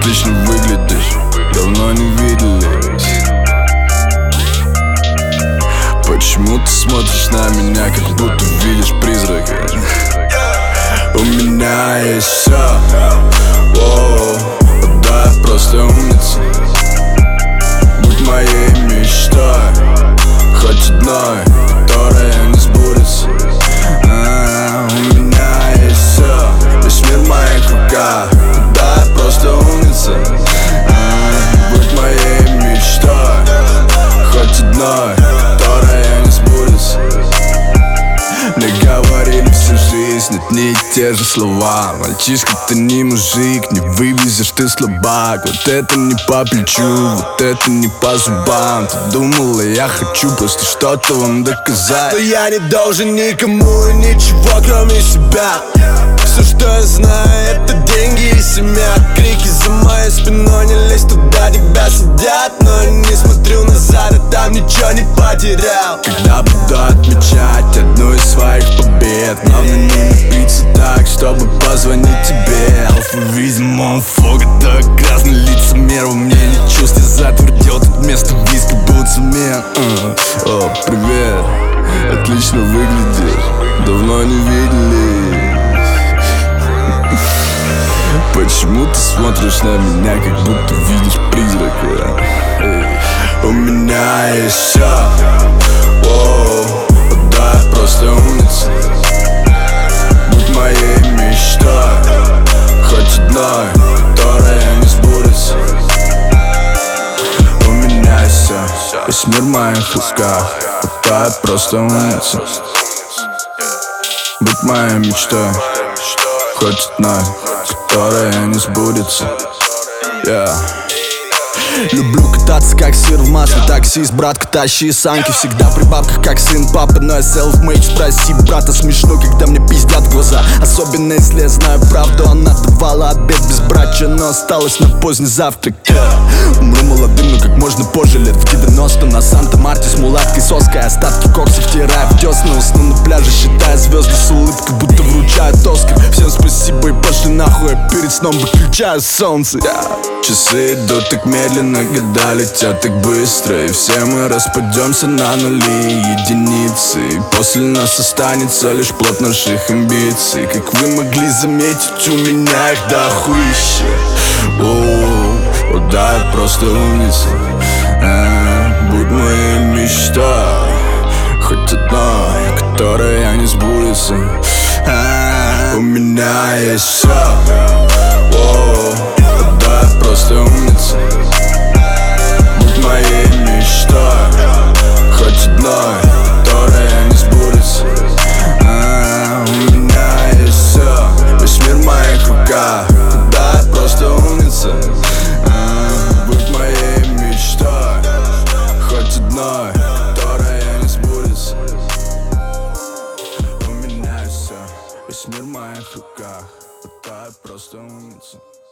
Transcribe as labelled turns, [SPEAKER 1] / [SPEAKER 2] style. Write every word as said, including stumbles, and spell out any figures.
[SPEAKER 1] Отлично выглядишь, давно не виделись. Почему ты смотришь на меня, как будто видишь призрака? У меня есть все, да, я просто умница. Будь моей мечтой, хоть одной, которая не сбудется. а, У меня есть все, весь мир в моих руках. Да, я просто умница. а, Будь моей мечтой, хоть одной, которая не сбудется. Мне говорили всю жизнь одни и те же слова: мальчишка, ты не мужик, не вывезешь, ты слабак. Вот это не по плечу, вот это не по зубам. Ты думала, я хочу просто что-то вам доказать, но я не должен никому и ничего, кроме себя. Все, что я знаю, это деньги и семья. Крики за моей спиной, не лезь туда, тебя сидят. Но не смотрю назад, я там ничего не потерял. Когда буду отмечать одну из своих побед, главное не напиться так, чтобы позвонить тебе. Алфа, видимо, фога, так грязный лицемер. Во мне не чувств, я затвердел, тут вместо виски будет цемент. uh. О, привет, отлично выглядишь, давно не виделись. Почему ты смотришь на меня, как будто видишь призрака? Эй. У меня есть все, да, я просто умница. Будь моей мечтой, хоть одной, которая не сбудется. У меня есть все, весь мир в моих руках. Да, я просто умница. Будь моей мечтой, хоть одной, которая не сбудется. yeah. Люблю кататься как сыр в масле, таксист, братка, тащи санки. Всегда при бабках, как сын папы, но я self-made. Спроси брата, смешно, когда мне пиздят в глаза. Особенно если я знаю правду, она давала обед безбрачия, но осталась на поздний завтрак. yeah. Умру молодым, но как можно позже, лет в девяносто. На Санта-Марте с мулаткой соской, остатки кокса втирая в десна. Усну на пляже, считая звезды с улыбкой, будто вручают Оскар. Всем спасибо и пошли нахуй, я перед сном выключаю солнце. yeah. Часы идут так медленно, года летят так быстро, и все мы распадемся на нули и единицы. И после нас останется лишь плод наших амбиций. Как вы могли заметить, у меня их дохуища. О, о, да, я просто умница. а, Будь моей мечтой, хоть одной, которая не сбудется. а, У меня есть все, да, я просто умница. Будь моей мечтой, хоть одной, которая не сбудется. а, У меня есть все, весь мир в моих руках. Да, я просто умница. а, Будь моей мечтой, хоть одной, которая не сбудется. У меня есть все, весь мир в моих руках. Да, я просто умница.